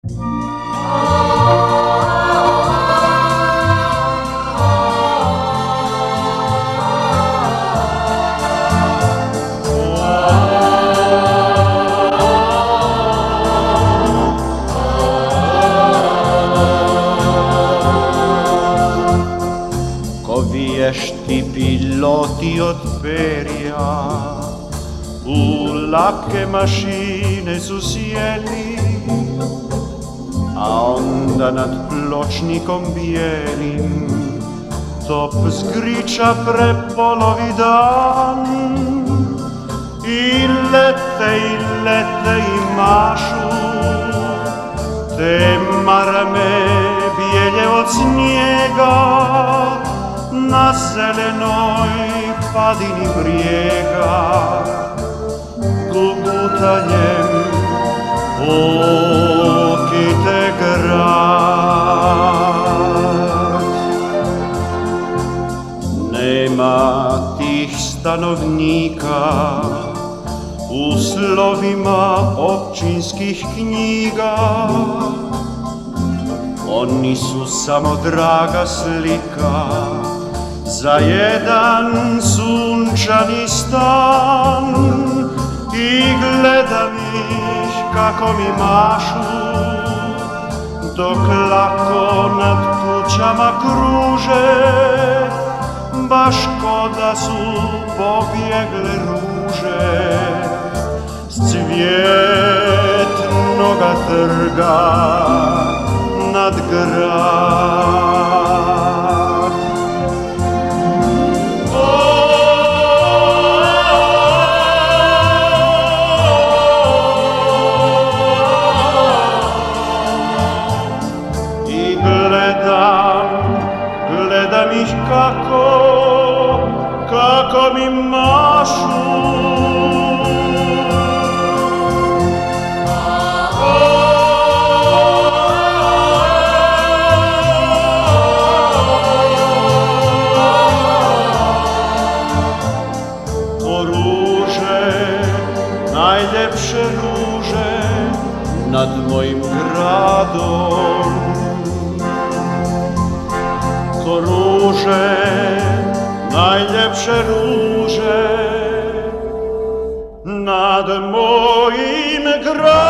Vješti piloti od perja u lake mašine su sjeli, a onda nad pločnikom bijelim top zgriča prepolovi dan i lete i mašu te marame bijelje od snijega na zelenoj padini brijega, gugutanjem okite grad. Nema tih stanovnika u slovima općinskih knjiga, oni su samo draga slika za jedan sunčani stan i gledam ih kako mi mašu dok lako nad kućama kruže, baš ko da su pobjegle ruže s cvjetnoga trga nad grad. Gledam ih kako mi mašu. Ko ruže, najljepše ruže nad mojim gradom. Ko ruže, najljepše ruže nad mojim gradom.